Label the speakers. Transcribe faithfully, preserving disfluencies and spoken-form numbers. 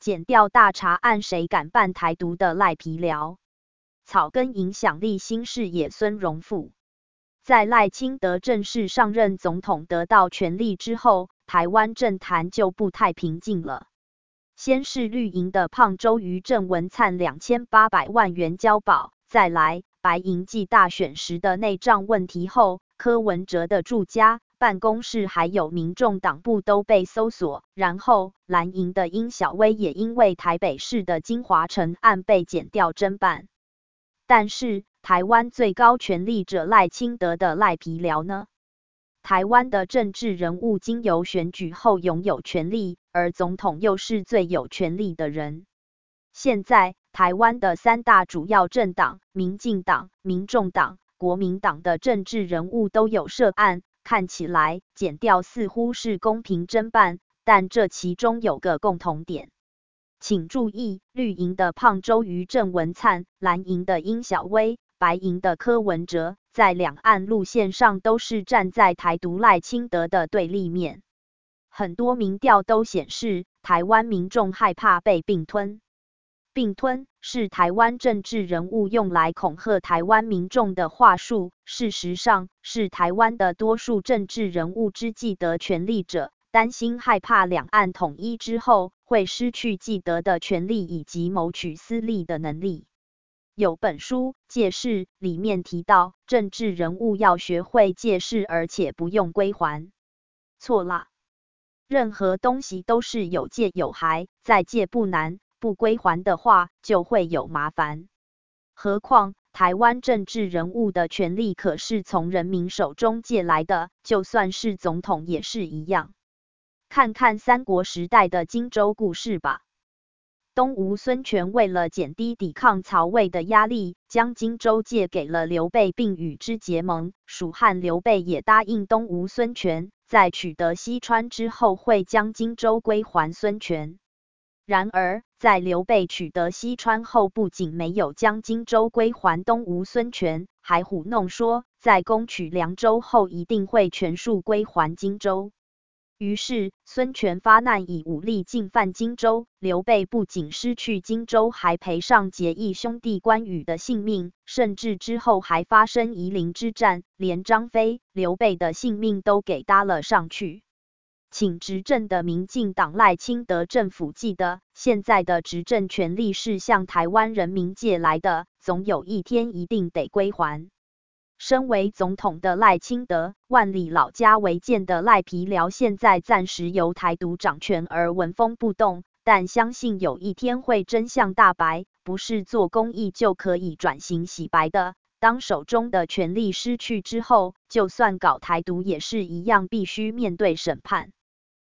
Speaker 1: 检调大查案谁敢办台独的赖皮寮。草根影响力新视野孙荣富。在赖清德正式上任总统得到权力之后，台湾政坛就不太平静了。先是绿营的胖周瑜郑文灿两千八百万元交保，再来白营继大选时的内账问题后，柯文哲的住家、办公室还有民众党部都被搜索，然后蓝营的殷小薇也因为台北市的金华城案被检调侦办。但是台湾最高权力者赖清德的赖皮寮呢？台湾的政治人物经由选举后拥有权力，而总统又是最有权力的人。现在台湾的三大主要政党民进党、民众党、国民党的政治人物都有涉案，看起来检调似乎是公平侦办，但这其中有个共同点。请注意，绿营的胖周瑜郑文灿，蓝营的殷小薇，白营的柯文哲，在两岸路线上都是站在台独赖清德的对立面。很多民调都显示，台湾民众害怕被并吞。并吞是台湾政治人物用来恐吓台湾民众的话术，事实上是台湾的多数政治人物之既得权力者，担心害怕两岸统一之后会失去既得的权利以及谋取私利的能力。有本书《借势》里面提到，政治人物要学会借势，而且不用归还。错啦，任何东西都是有借有还，再借不难，不归还的话就会有麻烦。何况台湾政治人物的权力可是从人民手中借来的，就算是总统也是一样。看看三国时代的荆州故事吧。东吴孙权为了减低抵抗曹魏的压力，将荆州借给了刘备并与之结盟。蜀汉刘备也答应东吴孙权，在取得西川之后会将荆州归还孙权。然而，在刘备取得西川后，不仅没有将荆州归还东吴孙权，还糊弄说，在攻取凉州后一定会全数归还荆州。于是，孙权发难以武力进犯荆州，刘备不仅失去荆州，还赔上结义兄弟关羽的性命，甚至之后还发生夷陵之战，连张飞、刘备的性命都给搭了上去。请执政的民进党赖清德政府记得，现在的执政权力是向台湾人民借来的，总有一天一定得归还。身为总统的赖清德，万里老家违建的赖皮寮现在暂时由台独掌权而纹风不动，但相信有一天会真相大白，不是做公益就可以转型洗白的。当手中的权力失去之后，就算搞台独也是一样必须面对审判。